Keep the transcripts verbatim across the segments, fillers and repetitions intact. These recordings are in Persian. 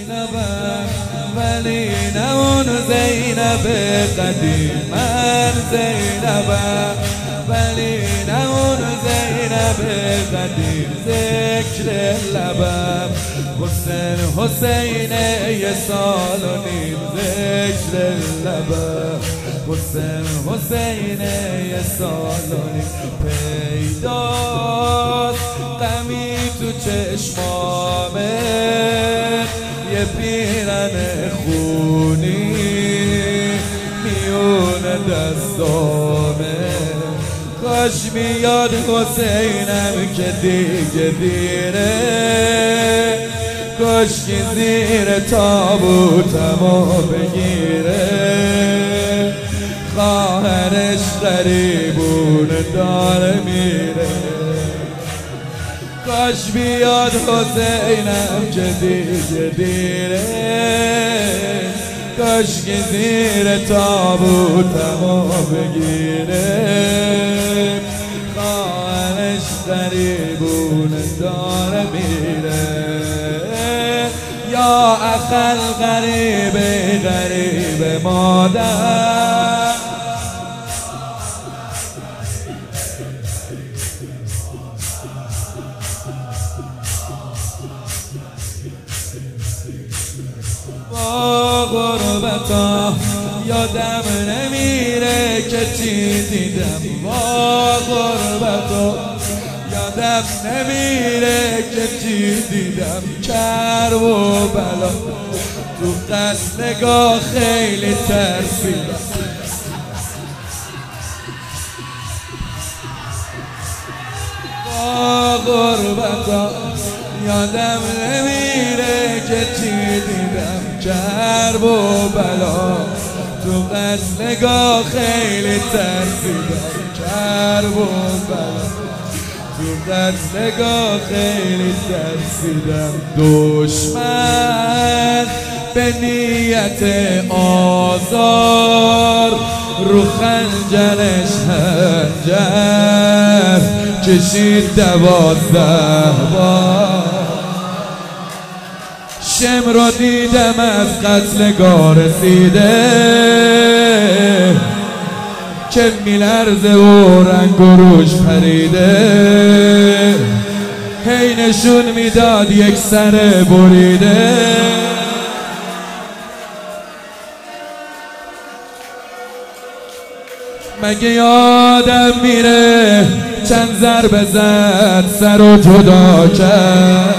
زینبم ولی نه اون زینب قدیم. من زینبم ولی نه اون زینب قدیم. ذکر لبم حسین حسین یه سال و نیم. ذکر لبم حسین حسین یه سال و نیم. پیداست غمی تو چشمامه یه پیرن خونی میون دستامه. کاش میاد حسینم که دیگه دیره. کاش که زیر تابوتمو بگیره. خواهرش غریبون داره میره. کاش بیاد حسینم که دیگه دیره. کاش که زیر تابوتمو بگیره. خواهرش غریبون داره میره. یا اخل غریب غریب مادر. با غربتا یادم نمیره که چی دیدم. با غربتا یادم نمیره که چی دیدم. کرب و بلا تو قصد نگاه خیلی ترسیدم. با غربتا یادم نمیره که چی دیدم. کرب و بلا تو قصد نگاه خیلی ترسیدم. کرب و بلا تو قصد نگاه خیلی ترسیدم. دشمن به نیت آزار رو خنجرش خنجر کشید دوازده بار. شم رو دیدم از قتلگاه رسیده که میلرزه و رنگ و روش پریده. هی نشون میداد یک سر بریده. مگه یادم میره چند ضربه زد سر و جدا کرد.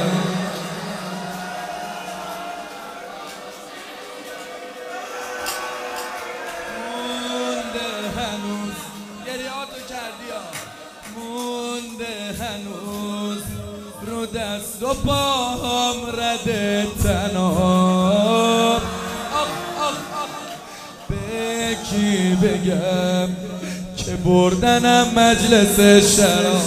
مونده هنوز رو دست و پاهم رده تناب. به کی بگم که بردنم مجلس شراب.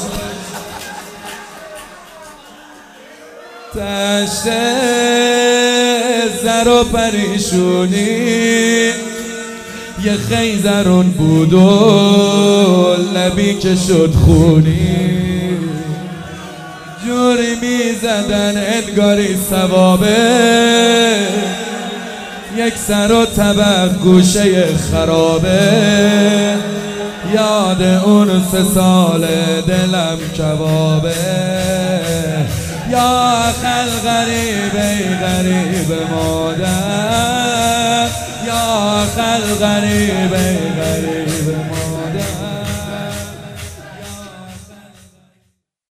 تشت زر و پریشونی یه خیزرون بود و لبی که شد خونی. جوری میزدن انگاری ثوابه. یک سر و طبق گوشه خرابه. یاد اون سه سال دلم کبابه. یا خل غریب ای غریب مادر. یا خل غریب ای غریب